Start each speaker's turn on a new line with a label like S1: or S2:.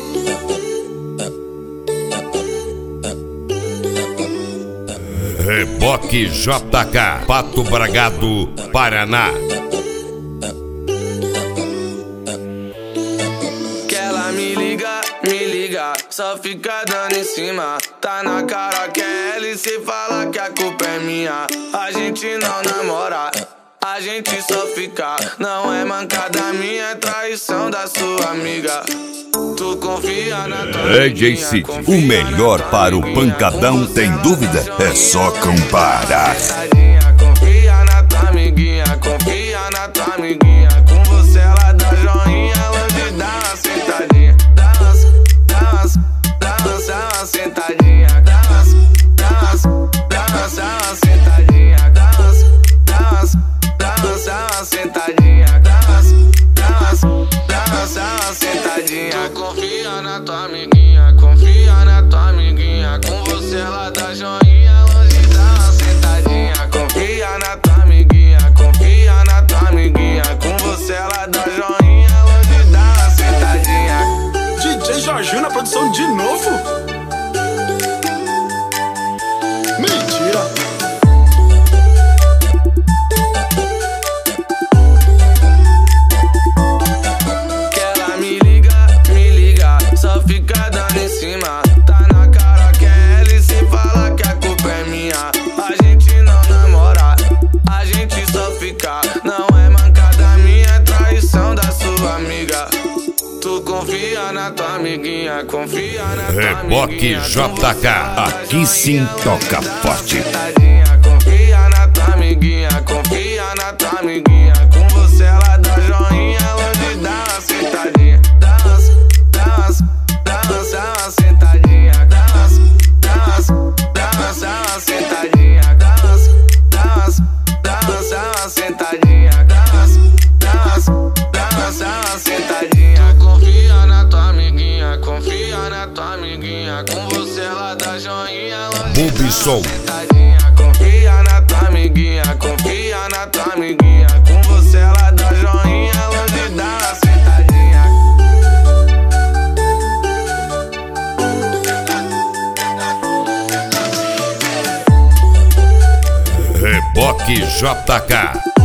S1: Reboque JK, Pato Bragado, Paraná.
S2: Que ela me liga, só fica dando em cima. Tá na cara que é ela e cê fala que a culpa é minha. A gente não namora, a gente só fica. Não é mancada minha, é traição da sua amiga. Tu confia na tua
S3: DJ City, o melhor para o pancadão, tem dúvida? É só comparar.
S2: Confia na tua amiguinha, confia na tua amiguinha. Com você ela dá joinha, longe dá uma sentadinha. Dá uma sentadinha. Dá uma sentadinha. Dá uma sentadinha. Tu confia na tua amiguinha, confia na tua amiguinha. Com você ela dá joinha, longe dá uma sentadinha. Confia na tua amiguinha, confia na tua amiguinha. Com você ela dá joinha, longe dá uma sentadinha.
S4: DJ Jorginho na produção de novo? Mentira!
S2: Fica dando em cima, tá na cara que é ela e cê fala que a culpa é minha. A gente não namora, a gente só fica. Não é mancada minha, é traição da sua amiga. Tu confia na tua amiguinha, confia na tua amiguinha.
S1: Reboque JK, aqui sim toca forte.
S2: Confia na tua amiguinha, confia na tua amiguinha. Com você ela dá joinha, longe dá uma sentadinha. Dá uma sentadinha, dá uma sentadinha, dá uma sentadinha, sentadinha. Confia na tua amiguinha, confia na tua amiguinha. Com você ela dá joinha,
S1: Bubisson.
S2: confia na tua amiguinha, confia na tua amiguinha. Com você ela dá joinha, longe dá uma sentadinha.
S1: Reboque JK.